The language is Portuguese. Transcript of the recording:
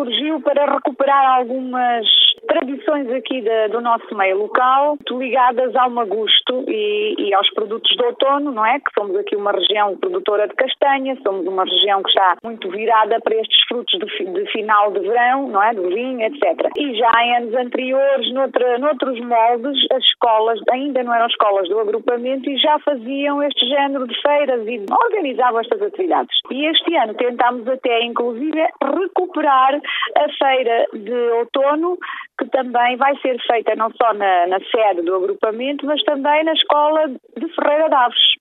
surgiu para recuperar algumas tradições aqui do nosso meio local, ligadas ao magusto e aos produtos de outono, não é? Que somos aqui uma região produtora de castanha, somos uma região que está muito virada para estes frutos de final de verão, não é? Do vinho, etc. E já em anos anteriores, noutros moldes, as escolas, ainda não eram escolas do agrupamento, e já faziam este género de feiras e organizavam estas atividades. E este ano tentámos até, inclusive, recuperar a feira de outono, que também vai ser feita não só na sede do agrupamento, mas também na escola de Ferreira de Aves.